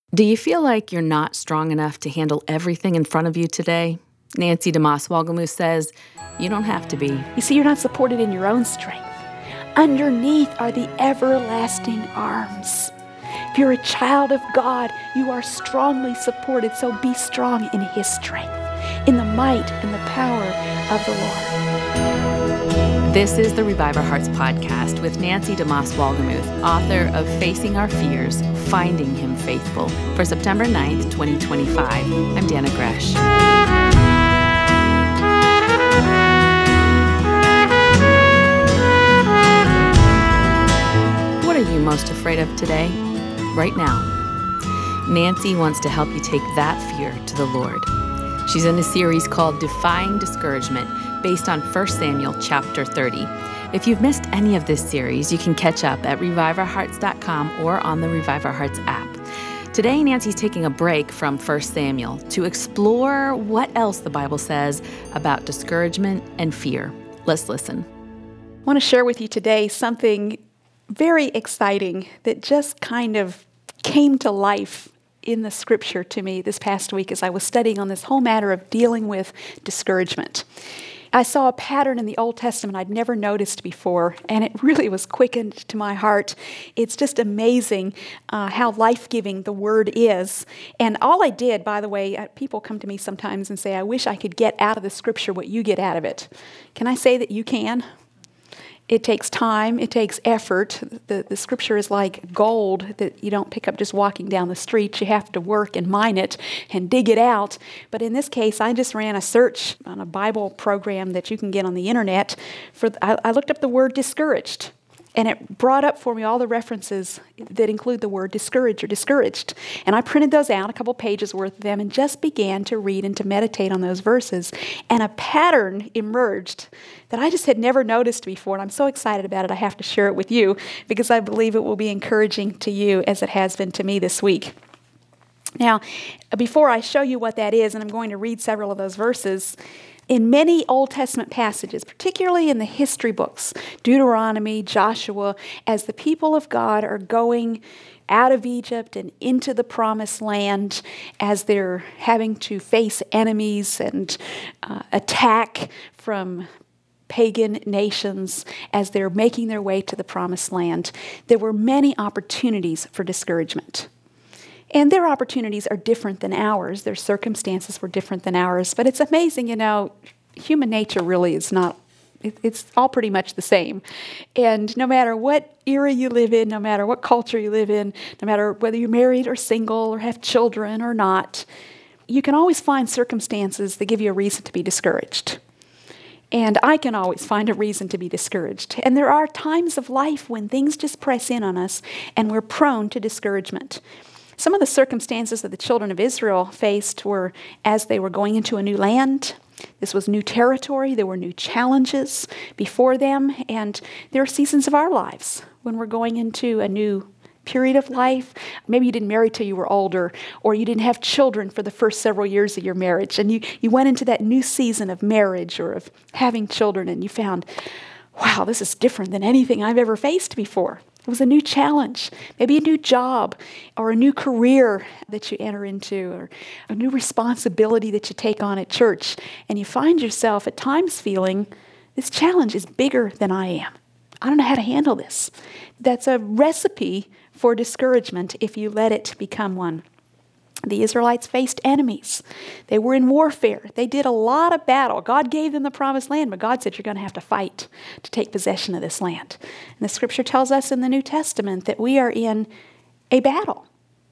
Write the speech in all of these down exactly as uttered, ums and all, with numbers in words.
Do you feel like you're not strong enough to handle everything in front of you today? Nancy DeMoss Wolgemuth says, you don't have to be. You see, you're not supported in your own strength. Underneath are the everlasting arms. If you're a child of God, you are strongly supported, so be strong in His strength, in the might and the power of the Lord. This is the Revive Our Hearts podcast with Nancy DeMoss Wolgemuth, author of Facing Our Fears, Finding Him Faithful, for September ninth, twenty twenty-five. I'm Dana Gresh. What are you most afraid of today? Right now. Nancy wants to help you take that fear to the Lord. She's in a series called Defying Discouragement, based on First Samuel chapter thirty. If you've missed any of this series, you can catch up at revive our hearts dot com or on the Revive Our Hearts app. Today, Nancy's taking a break from First Samuel to explore what else the Bible says about discouragement and fear. Let's listen. I want to share with you today something very exciting that just kind of came to life in the scripture to me this past week as I was studying on this whole matter of dealing with discouragement. I saw a pattern in the Old Testament I'd never noticed before, and it really was quickened to my heart. It's just amazing uh, how life-giving the Word is. And all I did, by the way, uh, people come to me sometimes and say, I wish I could get out of the Scripture what you get out of it. Can I say that you can? It takes time, it takes effort. The, the Scripture is like gold that you don't pick up just walking down the street. You have to work and mine it and dig it out. But in this case, I just ran a search on a Bible program that you can get on the internet. For I, I looked up the word discouraged, and it brought up for me all the references that include the word discourage or discouraged. And I printed those out, a couple pages worth of them, and just began to read and to meditate on those verses. And a pattern emerged that I just had never noticed before, and I'm so excited about it, I have to share it with you because I believe it will be encouraging to you as it has been to me this week. Now, before I show you what that is, and I'm going to read several of those verses, in many Old Testament passages, particularly in the history books, Deuteronomy, Joshua, as the people of God are going out of Egypt and into the promised land, as they're having to face enemies and uh, attack from pagan nations as they're making their way to the promised land, there were many opportunities for discouragement. And their opportunities are different than ours. Their circumstances were different than ours. But it's amazing, you know, human nature really is not, it, it's all pretty much the same. And no matter what era you live in, no matter what culture you live in, no matter whether you're married or single or have children or not, you can always find circumstances that give you a reason to be discouraged. And I can always find a reason to be discouraged. And there are times of life when things just press in on us and we're prone to discouragement. Some of the circumstances that the children of Israel faced were as they were going into a new land. This was new territory. There were new challenges before them. And there are seasons of our lives when we're going into a new period of life. Maybe you didn't marry till you were older, or you didn't have children for the first several years of your marriage. And you, you went into that new season of marriage or of having children, and you found, wow, this is different than anything I've ever faced before. It was a new challenge, maybe a new job or a new career that you enter into or a new responsibility that you take on at church. And you find yourself at times feeling, this challenge is bigger than I am. I don't know how to handle this. That's a recipe for discouragement if you let it become one. The Israelites faced enemies. They were in warfare. They did a lot of battle. God gave them the promised land, but God said you're going to have to fight to take possession of this land. And the scripture tells us in the New Testament that we are in a battle.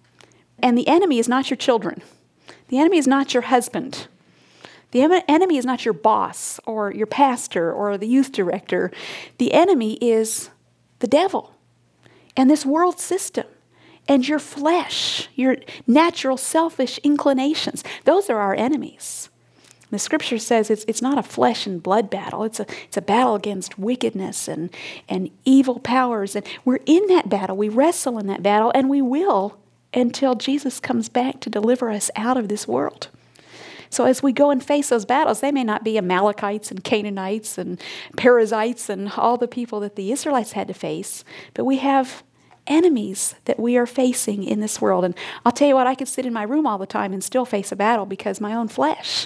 And the enemy is not your children. The enemy is not your husband. The enemy is not your boss or your pastor or the youth director. The enemy is the devil and this world system. And your flesh, your natural selfish inclinations, those are our enemies. The scripture says it's it's not a flesh and blood battle. It's a it's a battle against wickedness and, and evil powers. And we're in that battle. We wrestle in that battle, and we will until Jesus comes back to deliver us out of this world. So as we go and face those battles, they may not be Amalekites and Canaanites and Perizzites and all the people that the Israelites had to face, but we have enemies that we are facing in this world. And I'll tell you what, I could sit in my room all the time and still face a battle because my own flesh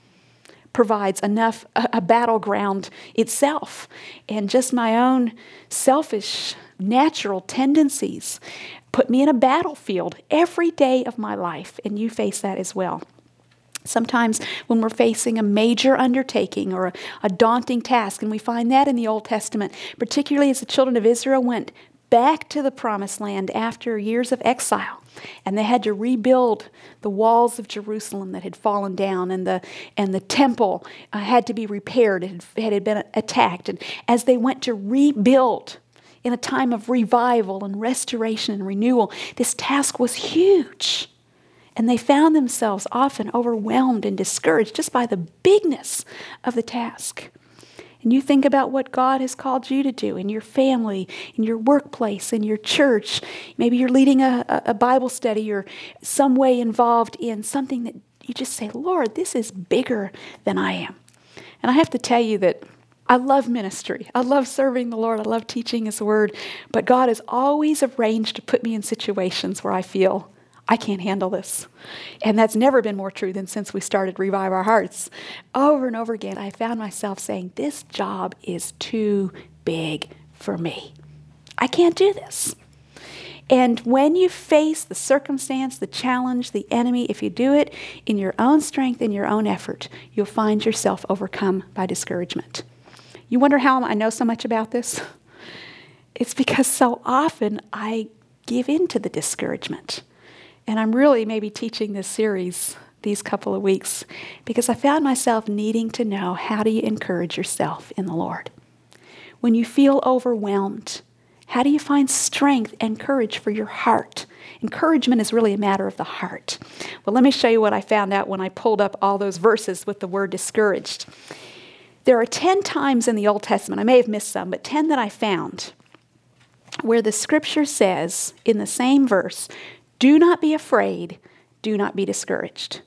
provides enough, a, a battleground itself. And just my own selfish, natural tendencies put me in a battlefield every day of my life. And you face that as well. Sometimes when we're facing a major undertaking or a, a daunting task, and we find that in the Old Testament, particularly as the children of Israel went back to the Promised Land after years of exile, and they had to rebuild the walls of Jerusalem that had fallen down, and the and the temple uh, had to be repaired. It had, it had been attacked. And as they went to rebuild in a time of revival and restoration and renewal, this task was huge. And they found themselves often overwhelmed and discouraged just by the bigness of the task. And you think about what God has called you to do in your family, in your workplace, in your church. Maybe you're leading a, a Bible study or some way involved in something that you just say, Lord, this is bigger than I am. And I have to tell you that I love ministry. I love serving the Lord. I love teaching His Word. But God has always arranged to put me in situations where I feel I can't handle this. And that's never been more true than since we started Revive Our Hearts. Over and over again, I found myself saying, this job is too big for me. I can't do this. And when you face the circumstance, the challenge, the enemy, if you do it in your own strength, in your own effort, you'll find yourself overcome by discouragement. You wonder how I know so much about this? It's because so often I give in to the discouragement. And I'm really maybe teaching this series these couple of weeks because I found myself needing to know, how do you encourage yourself in the Lord? When you feel overwhelmed, how do you find strength and courage for your heart? Encouragement is really a matter of the heart. Well, let me show you what I found out when I pulled up all those verses with the word discouraged. There are ten times in the Old Testament, I may have missed some, but ten that I found, where the scripture says in the same verse, do not be afraid, do not be discouraged.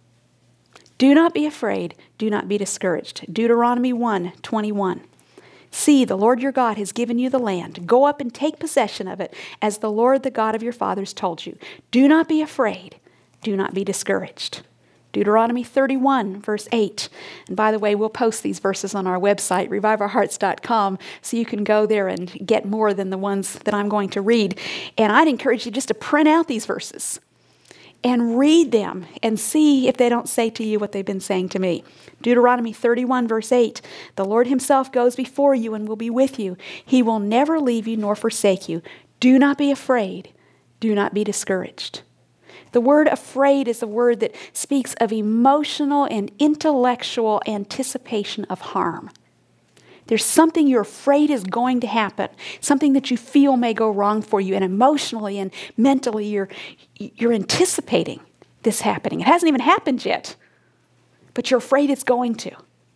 Do not be afraid, do not be discouraged. Deuteronomy one twenty-one. See, the Lord your God has given you the land. Go up and take possession of it, as the Lord, the God of your fathers, told you. Do not be afraid, do not be discouraged. Deuteronomy thirty-one, verse eight. And by the way, we'll post these verses on our website, revive our hearts dot com, so you can go there and get more than the ones that I'm going to read. And I'd encourage you just to print out these verses and read them and see if they don't say to you what they've been saying to me. Deuteronomy thirty-one, verse eight. The Lord Himself goes before you and will be with you. He will never leave you nor forsake you. Do not be afraid. Do not be discouraged. The word afraid is a word that speaks of emotional and intellectual anticipation of harm. There's something you're afraid is going to happen, something that you feel may go wrong for you, and emotionally and mentally you're, you're anticipating this happening. It hasn't even happened yet, but you're afraid it's going to.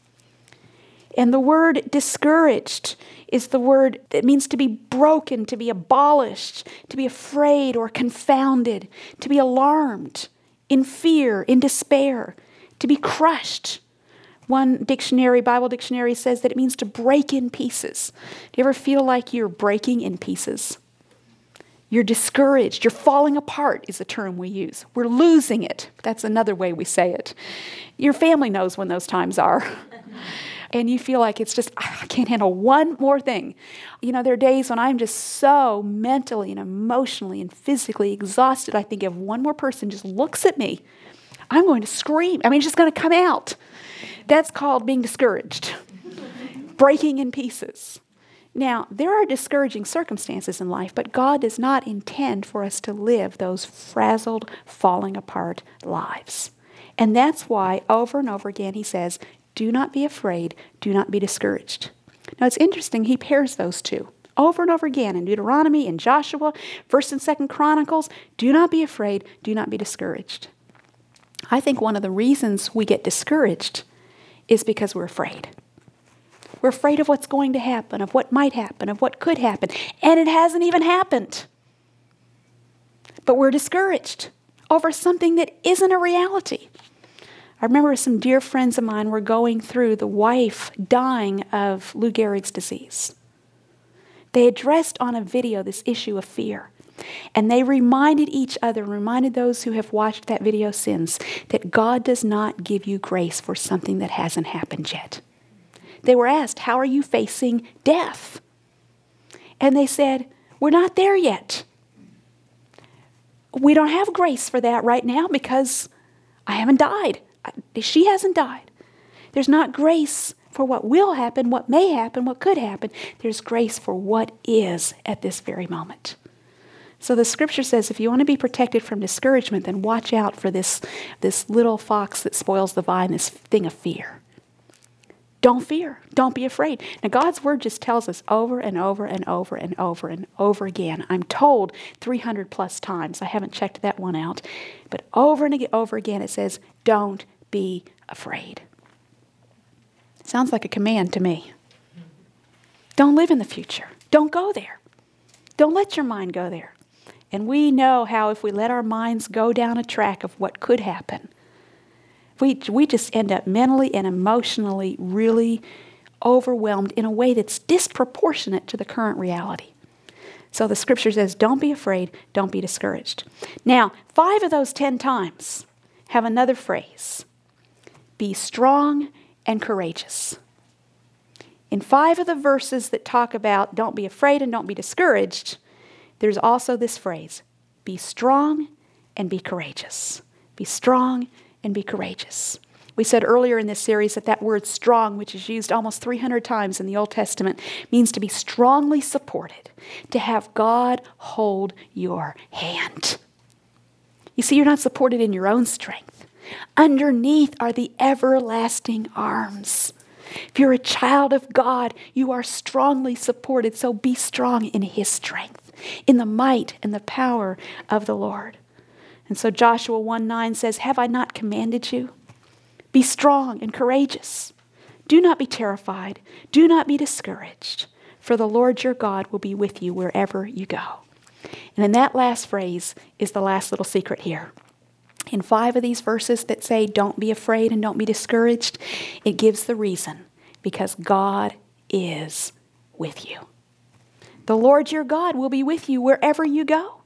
And the word discouraged is the word that means to be broken, to be abolished, to be afraid or confounded, to be alarmed, in fear, in despair, to be crushed. One dictionary, Bible dictionary, says that it means to break in pieces. Do you ever feel like you're breaking in pieces? You're discouraged. You're falling apart is the term we use. We're losing it. That's another way we say it. Your family knows when those times are. And you feel like it's just, I can't handle one more thing. You know, there are days when I'm just so mentally and emotionally and physically exhausted. I think if one more person just looks at me, I'm going to scream. I mean, it's just going to come out. That's called being discouraged, breaking in pieces. Now, there are discouraging circumstances in life, but God does not intend for us to live those frazzled, falling apart lives. And that's why over and over again He says, do not be afraid, do not be discouraged. Now it's interesting, He pairs those two over and over again in Deuteronomy, in Joshua, First and Second Chronicles. Do not be afraid, do not be discouraged. I think one of the reasons we get discouraged is because we're afraid. We're afraid of what's going to happen, of what might happen, of what could happen, and it hasn't even happened. But we're discouraged over something that isn't a reality. I remember some dear friends of mine were going through the wife dying of Lou Gehrig's disease. They addressed on a video this issue of fear. And they reminded each other, reminded those who have watched that video since, that God does not give you grace for something that hasn't happened yet. They were asked, how are you facing death? And they said, we're not there yet. We don't have grace for that right now because I haven't died. She hasn't died. There's not grace for what will happen, what may happen, what could happen. There's grace for what is at this very moment. So the scripture says if you want to be protected from discouragement, then watch out for this, this little fox that spoils the vine, this thing of fear. Don't fear. Don't be afraid. Now God's word just tells us over and over and over and over and over again. I'm told three hundred plus times. I haven't checked that one out. But over and over again it says, don't be afraid. Sounds like a command to me. Don't live in the future. Don't go there. Don't let your mind go there. And we know how if we let our minds go down a track of what could happen, we, we just end up mentally and emotionally really overwhelmed in a way that's disproportionate to the current reality. So the scripture says, don't be afraid, don't be discouraged. Now, five of those ten times have another phrase. Be strong and courageous. In five of the verses that talk about don't be afraid and don't be discouraged, there's also this phrase, be strong and be courageous. Be strong and be courageous. We said earlier in this series that that word strong, which is used almost three hundred times in the Old Testament, means to be strongly supported, to have God hold your hand. You see, you're not supported in your own strength. Underneath are the everlasting arms. If you're a child of God, you are strongly supported, so be strong in His strength, in the might and the power of the Lord. And so Joshua one nine says, have I not commanded you? Be strong and courageous. Do not be terrified. Do not be discouraged, for the Lord your God will be with you wherever you go. And in that last phrase is the last little secret here. In five of these verses that say don't be afraid and don't be discouraged, it gives the reason, because God is with you. The Lord your God will be with you wherever you go.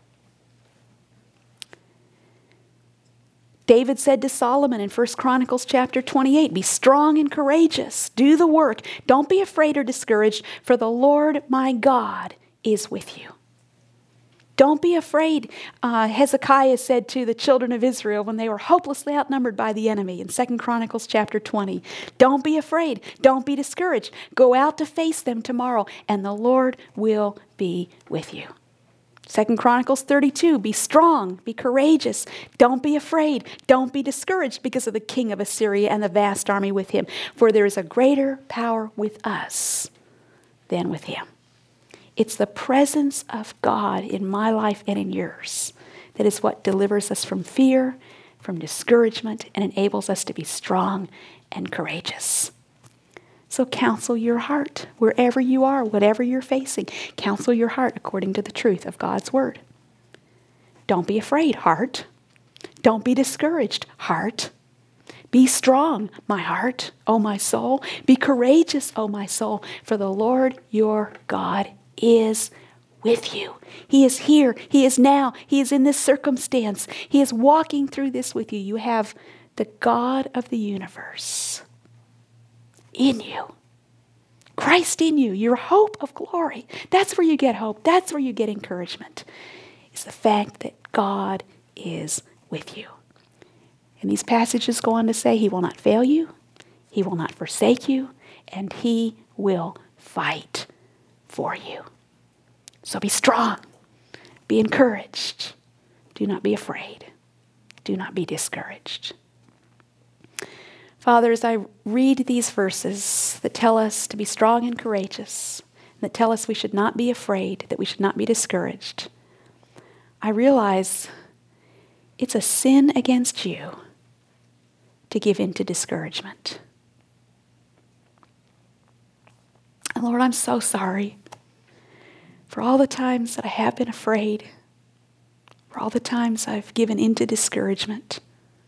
David said to Solomon in First Chronicles chapter twenty-eight, be strong and courageous. Do the work. Don't be afraid or discouraged, for the Lord my God is with you. Don't be afraid, uh, Hezekiah said to the children of Israel when they were hopelessly outnumbered by the enemy in Second Chronicles chapter twenty. Don't be afraid. Don't be discouraged. Go out to face them tomorrow, and the Lord will be with you. Second Chronicles thirty-two, be strong, be courageous, don't be afraid, don't be discouraged because of the king of Assyria and the vast army with him, for there is a greater power with us than with him. It's the presence of God in my life and in yours that is what delivers us from fear, from discouragement, and enables us to be strong and courageous. So counsel your heart wherever you are, whatever you're facing. Counsel your heart according to the truth of God's word. Don't be afraid, heart. Don't be discouraged, heart. Be strong, my heart, O my soul. Be courageous, O my soul, for the Lord your God is with you. He is here. He is now. He is in this circumstance. He is walking through this with you. You have the God of the universe in you. Christ in you, your hope of glory. That's where you get hope. That's where you get encouragement. It's the fact that God is with you. And these passages go on to say He will not fail you, He will not forsake you, and He will fight for you. So be strong. Be encouraged. Do not be afraid. Do not be discouraged. Father, as I read these verses that tell us to be strong and courageous, that tell us we should not be afraid, that we should not be discouraged, I realize it's a sin against you to give in to discouragement. And Lord, I'm so sorry for all the times that I have been afraid, for all the times I've given in to discouragement.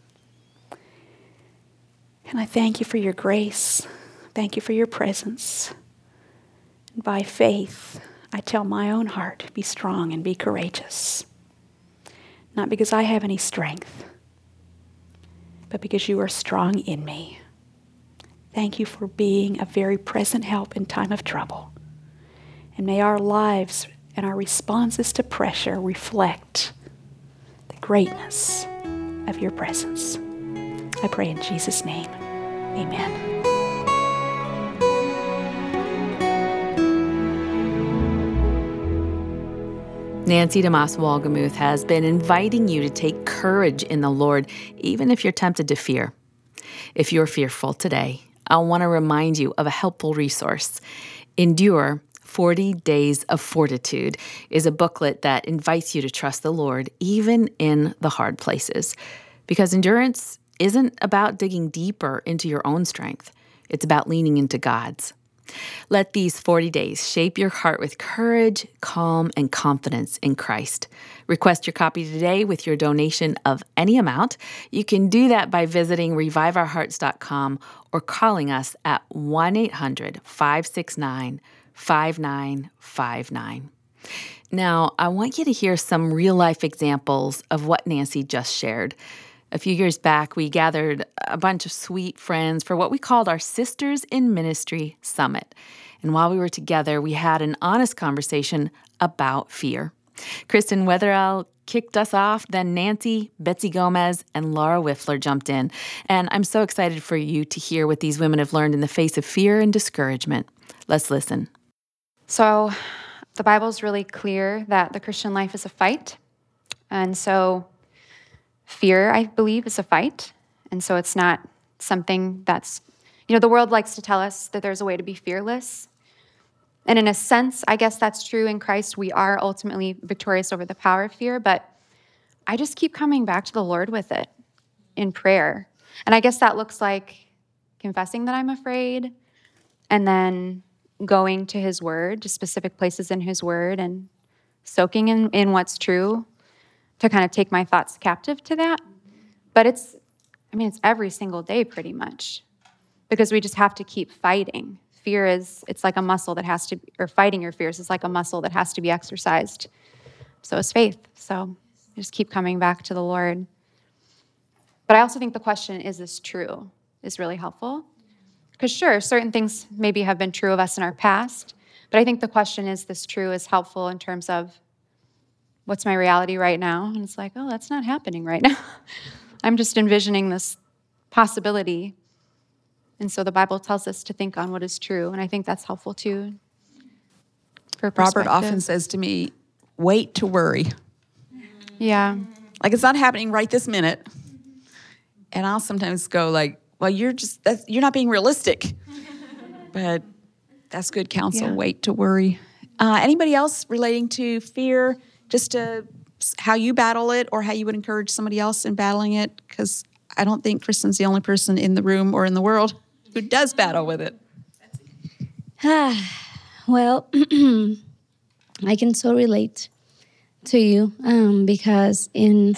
And I thank you for your grace. Thank you for your presence. And by faith, I tell my own heart, be strong and be courageous. Not because I have any strength, but because you are strong in me. Thank you for being a very present help in time of trouble. And may our lives and our responses to pressure reflect the greatness of your presence. I pray in Jesus' name, amen. Nancy DeMoss Wolgemuth has been inviting you to take courage in the Lord, even if you're tempted to fear. If you're fearful today, I want to remind you of a helpful resource. Endure forty Days of Fortitude is a booklet that invites you to trust the Lord, even in the hard places. Because endurance isn't about digging deeper into your own strength. It's about leaning into God's. Let these forty days shape your heart with courage, calm, and confidence in Christ. Request your copy today with your donation of any amount. You can do that by visiting revive our hearts dot com or calling us at one eight hundred five six nine five nine five nine. Now, I want you to hear some real-life examples of what Nancy just shared. A few years back, we gathered a bunch of sweet friends for what we called our Sisters in Ministry Summit. And while we were together, we had an honest conversation about fear. Kristen Wetherell kicked us off, then Nancy, Betsy Gomez, and Laura Wiffler jumped in. And I'm so excited for you to hear what these women have learned in the face of fear and discouragement. Let's listen. So the Bible's really clear that the Christian life is a fight. And so fear, I believe, is a fight. And so it's not something that's, you know, the world likes to tell us that there's a way to be fearless. And in a sense, I guess that's true in Christ. We are ultimately victorious over the power of fear, but I just keep coming back to the Lord with it in prayer. And I guess that looks like confessing that I'm afraid and then going to his word, to specific places in his word and soaking in, in what's true, to kind of take my thoughts captive to that. But it's, I mean, it's every single day pretty much, because we just have to keep fighting. Fear is, it's like a muscle that has to, or fighting your fears is like a muscle that has to be exercised. So is faith. So just keep coming back to the Lord. But I also think the question, is this true, is really helpful. Because sure, certain things maybe have been true of us in our past, but I think the question, is this true, is helpful in terms of, what's my reality right now? And it's like, oh, that's not happening right now. I'm just envisioning this possibility. And so the Bible tells us to think on what is true. And I think that's helpful too. For Robert often says to me, wait to worry. Yeah. Like it's not happening right this minute. And I'll sometimes go like, well, you're just, that's, you're not being realistic. But that's good counsel, Yeah. Wait to worry. Uh, anybody else relating to fear? Just to how you battle it or how you would encourage somebody else in battling it? Because I don't think Kristen's the only person in the room or in the world who does battle with it. Well, I can so relate to you um, because in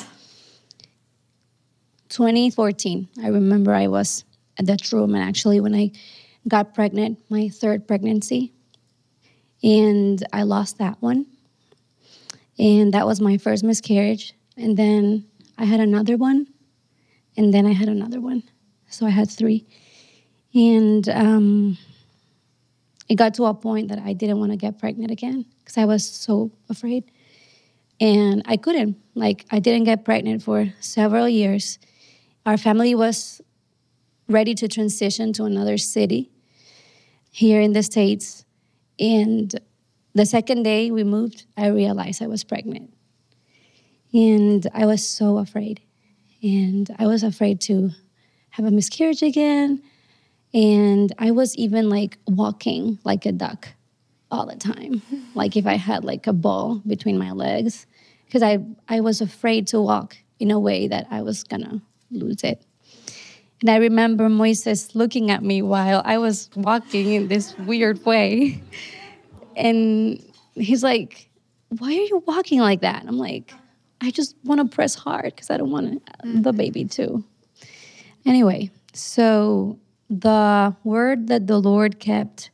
twenty fourteen, I remember I was at that room, and actually when I got pregnant, my third pregnancy, and I lost that one. And that was my first miscarriage. And then I had another one. And then I had another one. So I had three. And um, it got to a point that I didn't want to get pregnant again because I was so afraid. And I couldn't. Like, I didn't get pregnant for several years. Our family was ready to transition to another city here in the States. And the second day we moved, I realized I was pregnant. And I was so afraid. And I was afraid to have a miscarriage again. And I was even like walking like a duck all the time. Like if I had like a ball between my legs. Because I, I was afraid to walk in a way that I was gonna lose it. And I remember Moises looking at me while I was walking in this weird way. And he's like, why are you walking like that? And I'm like, I just want to press hard because I don't want the baby too. Anyway, so the word that the Lord kept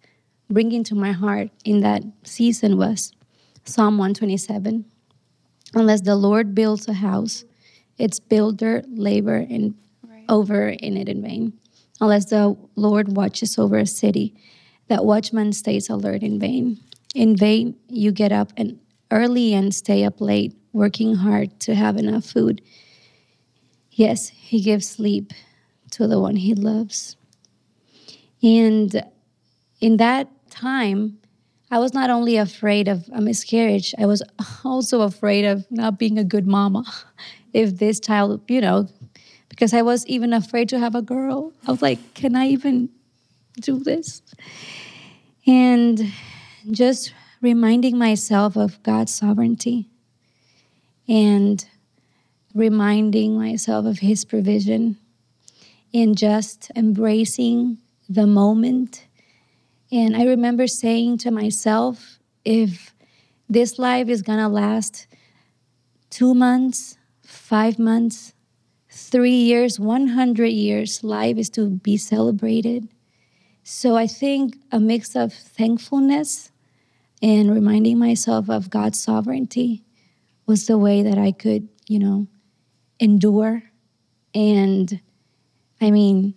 bringing to my heart in that season was Psalm one twenty-seven. Unless the Lord builds a house, its builder labor in, right. over in it in vain. Unless the Lord watches over a city, that watchman stays alert in vain. In vain you get up and early and stay up late, working hard to have enough food. Yes, he gives sleep to the one he loves. And in that time, I was not only afraid of a miscarriage, I was also afraid of not being a good mama. If this child, you know, because I was even afraid to have a girl. I was like, can I even do this? And just reminding myself of God's sovereignty and reminding myself of his provision and just embracing the moment. And I remember saying to myself, if this life is going to last two months, five months, three years, one hundred years, life is to be celebrated. So I think a mix of thankfulness and reminding myself of God's sovereignty was the way that I could, you know, endure. And I mean,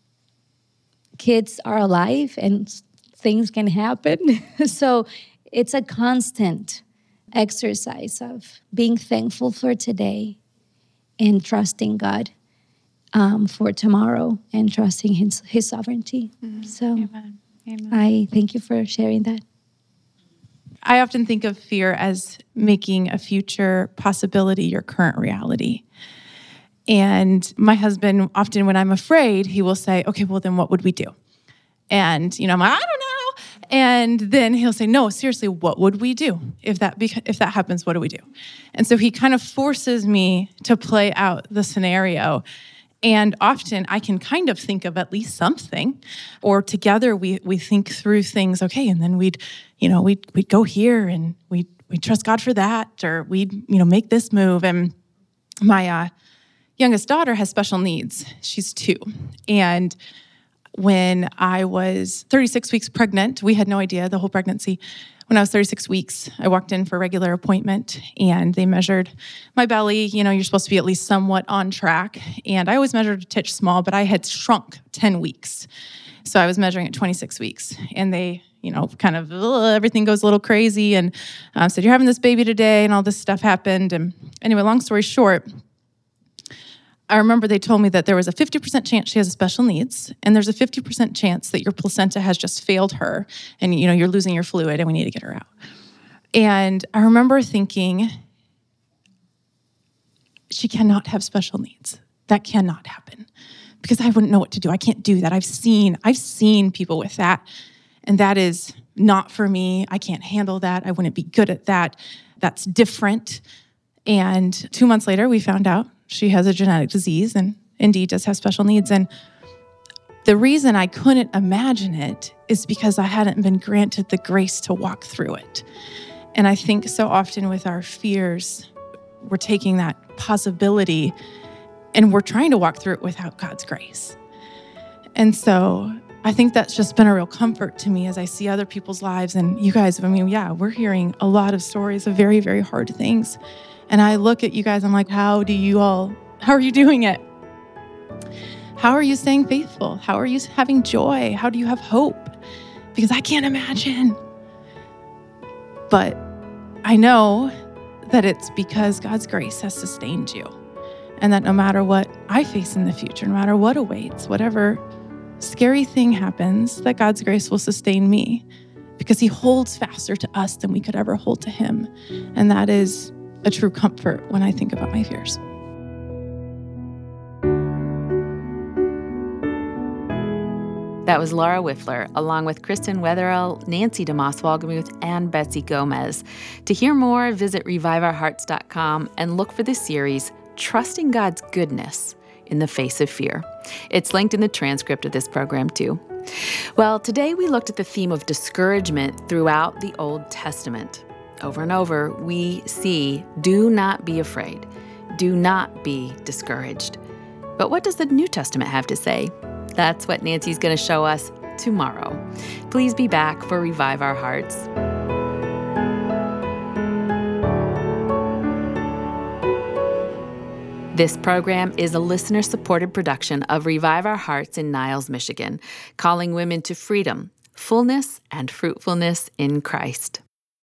kids are alive and things can happen. So it's a constant exercise of being thankful for today and trusting God um, for tomorrow and trusting his, his sovereignty. Mm-hmm. So Amen. Amen. I thank you for sharing that. I often think of fear as making a future possibility your current reality. And my husband, often when I'm afraid, he will say, okay, well, then what would we do? And, you know, I'm like, I don't know. And then he'll say, no, seriously, what would we do? If that beca- if that happens, what do we do? And so he kind of forces me to play out the scenario. And often I can kind of think of at least something, or together we we think through things. Okay, and then we'd, you know, we'd we'd go here and we we trust God for that, or we'd you know make this move. And my uh, youngest daughter has special needs. She's two, and when I was thirty-six weeks pregnant, we had no idea the whole pregnancy. When I was thirty-six weeks, I walked in for a regular appointment and they measured my belly. You know, you're supposed to be at least somewhat on track. And I always measured a titch small, but I had shrunk ten weeks. So I was measuring at twenty-six weeks. And they, you know, kind of, ugh, everything goes a little crazy. And um, said, you're having this baby today, and all this stuff happened. And anyway, long story short, I remember they told me that there was a fifty percent chance she has a special needs, and there's a fifty percent chance that your placenta has just failed her, and you know you're losing your fluid, and we need to get her out. And I remember thinking, she cannot have special needs. That cannot happen, because I wouldn't know what to do. I can't do that. I've seen, I've seen people with that, and that is not for me. I can't handle that. I wouldn't be good at that. That's different. And two months later, we found out she has a genetic disease and indeed does have special needs. And the reason I couldn't imagine it is because I hadn't been granted the grace to walk through it. And I think so often with our fears, we're taking that possibility and we're trying to walk through it without God's grace. And so I think that's just been a real comfort to me as I see other people's lives. And you guys, I mean, yeah, we're hearing a lot of stories of very, very hard things. And I look at you guys, I'm like, how do you all, how are you doing it? How are you staying faithful? How are you having joy? How do you have hope? Because I can't imagine. But I know that it's because God's grace has sustained you. And that no matter what I face in the future, no matter what awaits, whatever scary thing happens, that God's grace will sustain me. Because he holds faster to us than we could ever hold to him. And that is a true comfort when I think about my fears. That was Laura Wiffler, along with Kristen Wetherell, Nancy DeMoss Walgemuth, and Betsy Gomez. To hear more, visit revive our hearts dot com and look for the series, Trusting God's Goodness in the Face of Fear. It's linked in the transcript of this program, too. Well, today we looked at the theme of discouragement throughout the Old Testament. Over and over, we see, do not be afraid. Do not be discouraged. But what does the New Testament have to say? That's what Nancy's going to show us tomorrow. Please be back for Revive Our Hearts. This program is a listener-supported production of Revive Our Hearts in Niles, Michigan, calling women to freedom, fullness, and fruitfulness in Christ.